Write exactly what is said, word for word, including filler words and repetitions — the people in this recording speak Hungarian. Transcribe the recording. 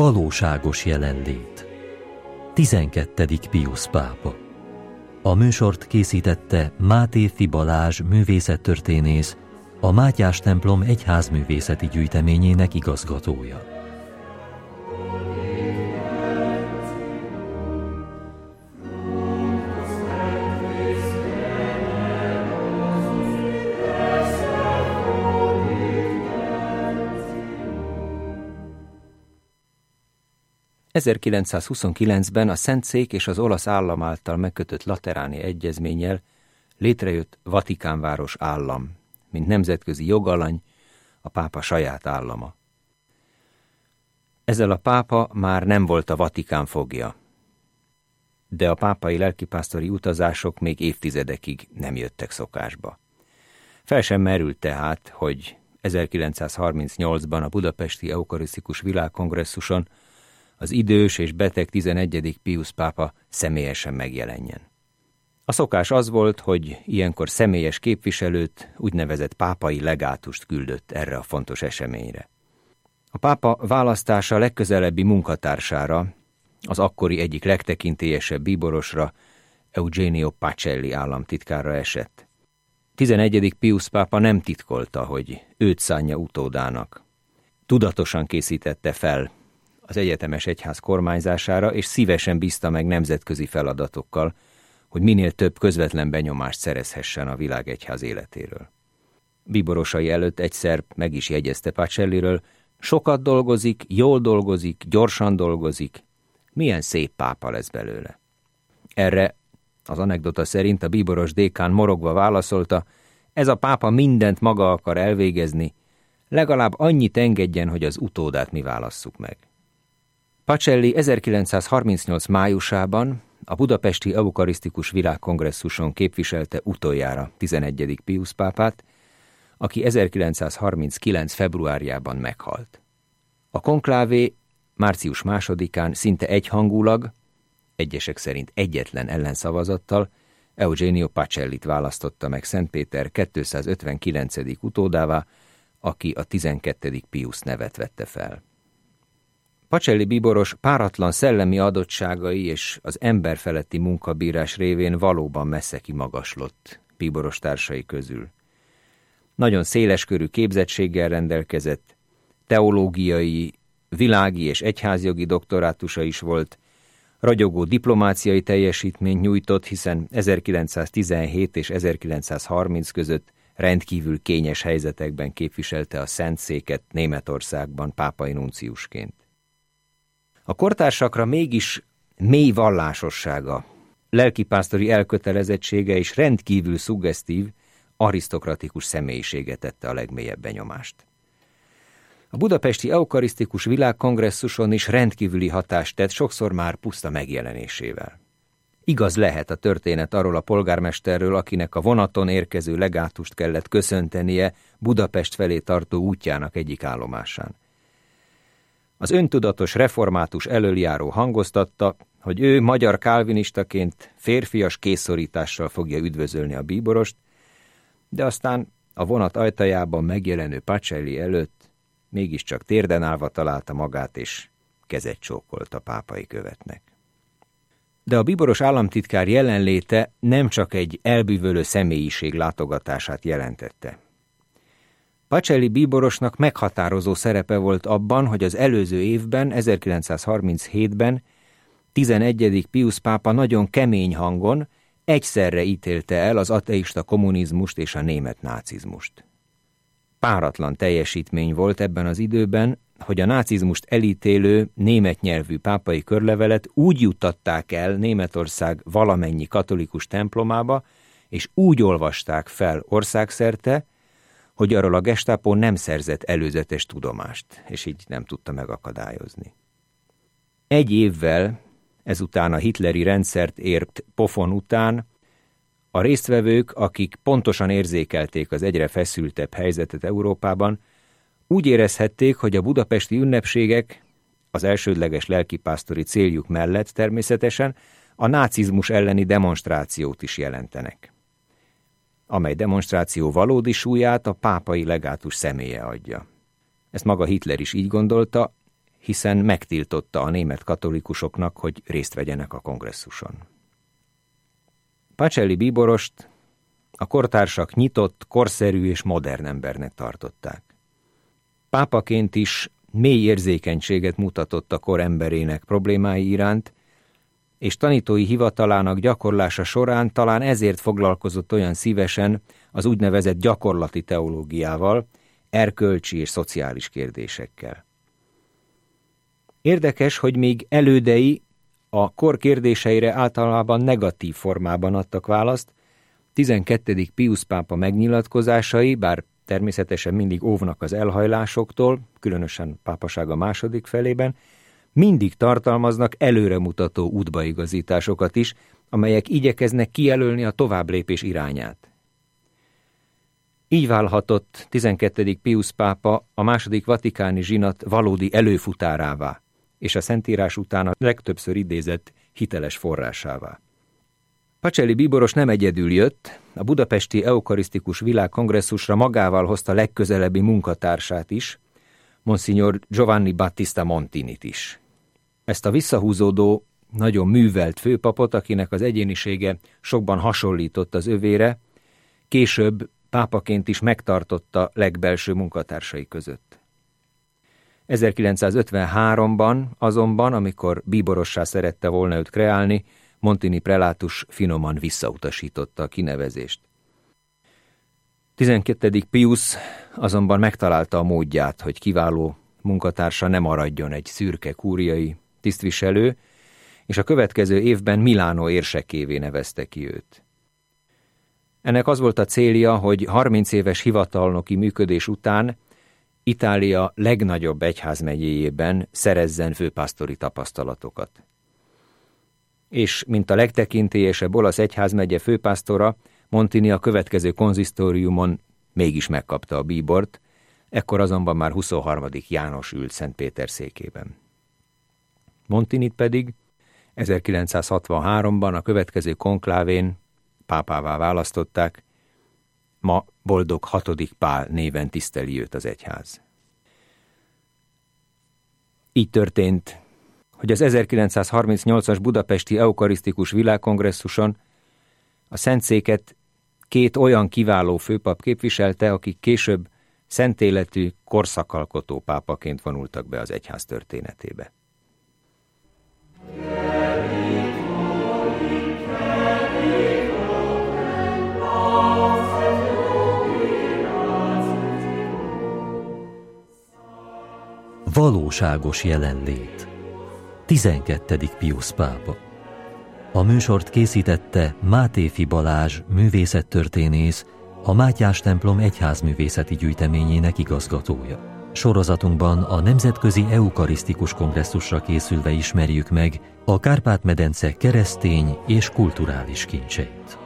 Valóságos jelenlét. tizenkettedik Piusz pápa. A műsort készítette Máté Fi Balázs művészettörténész, a Mátyás templom egyházművészeti gyűjteményének igazgatója. ezerkilencszázhuszonkilencben a Szentszék és az olasz állam által megkötött lateráni egyezménnyel létrejött Vatikánváros állam, mint nemzetközi jogalany, a pápa saját állama. Ezzel a pápa már nem volt a Vatikán fogja, de a pápai lelkipásztori utazások még évtizedekig nem jöttek szokásba. Fel sem merült tehát, hogy ezerkilencszázharmincnyolcban a budapesti eukarisztikus világkongresszuson az idős és beteg tizenegyedik Piusz pápa személyesen megjelenjen. A szokás az volt, hogy ilyenkor személyes képviselőt, úgynevezett pápai legátust küldött erre a fontos eseményre. A pápa választása legközelebbi munkatársára, az akkori egyik legtekintélyesebb bíborosra, Eugenio Pacelli államtitkára esett. tizenegyedik Piusz pápa nem titkolta, hogy őt szánja utódának. Tudatosan készítette fel az egyetemes egyház kormányzására, és szívesen bízta meg nemzetközi feladatokkal, hogy minél több közvetlen benyomást szerezhessen a világegyház életéről. Bíborosai előtt egyszer meg is jegyezte Pacelliről: sokat dolgozik, jól dolgozik, gyorsan dolgozik, milyen szép pápa lesz belőle. Erre az anekdota szerint a bíboros dékán morogva válaszolta: ez a pápa mindent maga akar elvégezni, legalább annyit engedjen, hogy az utódát mi válasszuk meg. Pacelli ezerkilencszázharmincnyolc májusában a budapesti eukarisztikus világkongresszuson képviselte utoljára tizenegyedik Piusz pápát, aki ezerkilencszázharminckilenc februárjában meghalt. A konklávé március másodikán szinte egyhangulag, egyesek szerint egyetlen ellenszavazattal Eugenio Pacellit választotta meg Szentpéter kétszázötvenkilencedik utódává, aki a tizenkettedik Piusz nevet vette fel. Pacelli bíboros páratlan szellemi adottságai és az emberfeletti munkabírás révén valóban messze kimagaslott bíboros társai közül. Nagyon széleskörű képzettséggel rendelkezett, teológiai, világi és egyházjogi doktorátusa is volt, ragyogó diplomáciai teljesítményt nyújtott, hiszen ezerkilencszáztizenhét és ezerkilencszázharminc között rendkívül kényes helyzetekben képviselte a Szentszéket Németországban pápai nunciusként. A kortársakra mégis mély vallásossága, lelkipásztori elkötelezettsége és rendkívül szuggesztív, arisztokratikus személyisége tette a legmélyebb benyomást. A budapesti eukarisztikus világkongresszuson is rendkívüli hatást tett, sokszor már puszta megjelenésével. Igaz lehet a történet arról a polgármesterről, akinek a vonaton érkező legátust kellett köszöntenie Budapest felé tartó útjának egyik állomásán. Az öntudatos református elöljáró hangoztatta, hogy ő magyar kálvinistaként férfias készszorítással fogja üdvözölni a bíborost, de aztán a vonat ajtajában megjelenő Pacelli előtt mégiscsak térden állva találta magát, és kezet csókolt a pápai követnek. De a bíboros államtitkár jelenléte nem csak egy elbűvölő személyiség látogatását jelentette. Pacelli bíborosnak meghatározó szerepe volt abban, hogy az előző évben, ezerkilencszázharminchétben tizenegyedik Piusz pápa nagyon kemény hangon egyszerre ítélte el az ateista kommunizmust és a német nácizmust. Páratlan teljesítmény volt ebben az időben, hogy a nácizmust elítélő német nyelvű pápai körlevelet úgy juttatták el Németország valamennyi katolikus templomába, és úgy olvasták fel országszerte, hogy arról a Gestapo nem szerzett előzetes tudomást, és így nem tudta megakadályozni. Egy évvel ezután a hitleri rendszert ért pofon után a résztvevők, akik pontosan érzékelték az egyre feszültebb helyzetet Európában, úgy érezhették, hogy a budapesti ünnepségek az elsődleges lelkipásztori céljuk mellett természetesen a nácizmus elleni demonstrációt is jelentenek, amely demonstráció valódi súlyát a pápai legátus személye adja. Ezt maga Hitler is így gondolta, hiszen megtiltotta a német katolikusoknak, hogy részt vegyenek a kongresszuson. Pacelli bíborost a kortársak nyitott, korszerű és modern embernek tartották. Pápaként is mély érzékenységet mutatott a kor emberének problémái iránt, és tanítói hivatalának gyakorlása során talán ezért foglalkozott olyan szívesen az úgynevezett gyakorlati teológiával, erkölcsi és szociális kérdésekkel. Érdekes, hogy még elődei a kor kérdéseire általában negatív formában adtak választ, tizenkettedik Piusz pápa megnyilatkozásai, bár természetesen mindig óvnak az elhajlásoktól, különösen pápasága második felében, mindig tartalmaznak előremutató útbaigazításokat is, amelyek igyekeznek kijelölni a továbblépés irányát. Így válhatott tizenkettedik Piusz pápa a második vatikáni zsinat valódi előfutárává, és a Szentírás után a legtöbbször idézett hiteles forrásává. Pacelli bíboros nem egyedül jött, a budapesti eukarisztikus világkongresszusra magával hozta legközelebbi munkatársát is, Monsignor Giovanni Battista Montinit is. Ezt a visszahúzódó, nagyon művelt főpapot, akinek az egyénisége sokban hasonlított az övére, később pápaként is megtartotta legbelső munkatársai között. ezerkilencszázötvenháromban azonban, amikor bíborossá szerette volna őt kreálni, Montini prelátus finoman visszautasította a kinevezést. tizenkettedik Piusz azonban megtalálta a módját, hogy kiváló munkatársa ne maradjon egy szürke kúriai tisztviselő, és a következő évben Milánó érsekévé nevezte ki őt. Ennek az volt a célja, hogy harminc éves hivatalnoki működés után Itália legnagyobb egyházmegyéjében szerezzen főpásztori tapasztalatokat. És mint a legtekintélyesebb olasz egyházmegye főpásztora, Montini a következő konzisztóriumon mégis megkapta a bíbort, ekkor azonban már huszonharmadik János ült Szentpéter székében. Montinit pedig ezerkilencszázhatvanháromban a következő konklávén pápává választották, ma Boldog hatodik Pál néven tiszteli őt az egyház. Így történt, hogy az ezerkilencszázharmincnyolcas budapesti eukarisztikus világkongresszuson a Szentszéket két olyan kiváló főpap képviselte, akik később szentéletű, korszakalkotó pápaként vonultak be az egyház történetébe. Valóságos jelenlét. tizenkettedik Piusz pápa. A műsort készítette Mátéfi Balázs, művészettörténész, a Mátyás templom egyházművészeti gyűjteményének igazgatója. Sorozatunkban a Nemzetközi Eukarisztikus Kongresszusra készülve ismerjük meg a Kárpát-medence keresztény és kulturális kincseit.